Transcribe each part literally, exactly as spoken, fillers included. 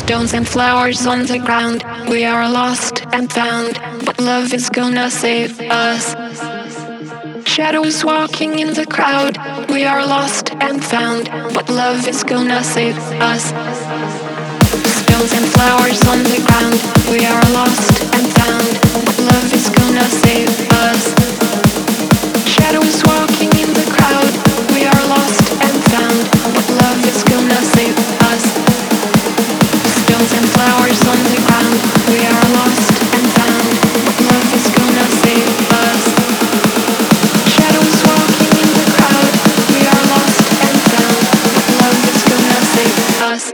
Stones and flowers on the ground. We are lost and found, but love is gonna save us. Shadows walking in the crowd. We are lost and found, but love is gonna save us. Stones and flowers on the ground. We are lost and found, but love is gonna save us. Shadows walking in the crowd. We are lost and found, but love is gonna save us. Stones and flowers on the ground. We are lost and found, but love is gonna save us. Shadows walking in the crowd. We are lost and found, but love is gonna save us.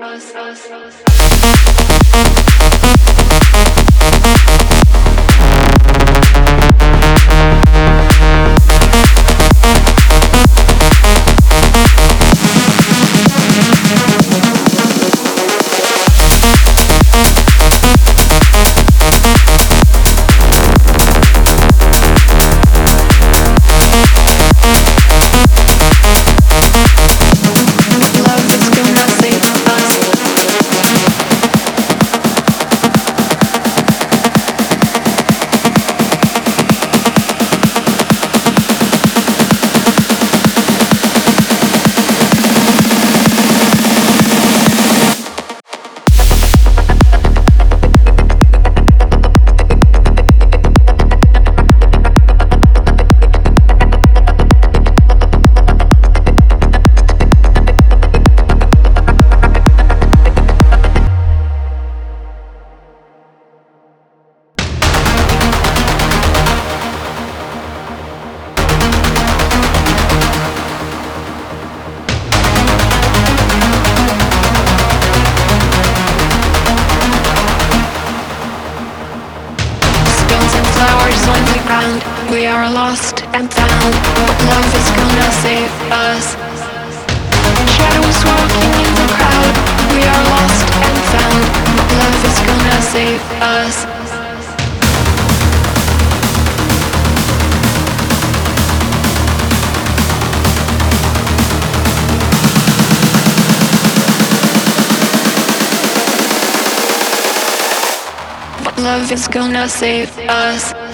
We are lost and found, but love is gonna save us. Shadows walking in the crowd. We are lost and found, but love is gonna save us. But love is gonna save us.